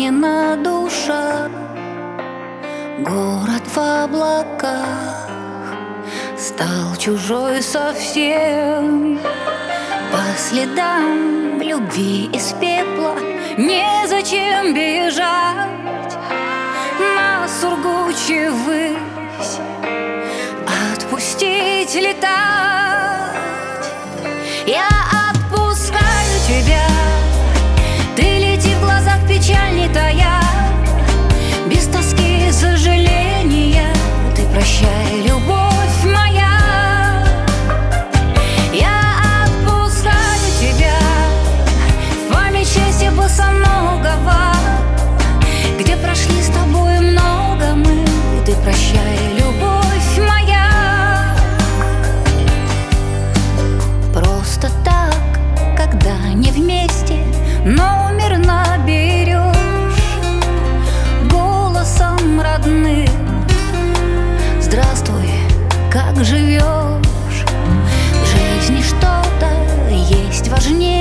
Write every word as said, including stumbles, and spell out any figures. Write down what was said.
не на душе, город в облаках стал чужой совсем. По следам любви из пепла незачем бежать на сургуче ввысь, отпустить летать. Я отпускаю тебя, ты лети в глазах печаль не тая, без тоски и сожаления ты прощай, любовь моя. Я отпускаю тебя в память счастья босоногого, где прошли с тобой много мы, ты прощай, любовь моя. Просто так, когда не вместе, номер наберешь голосом родным. Здравствуй, как живешь? В жизни что-то есть важнее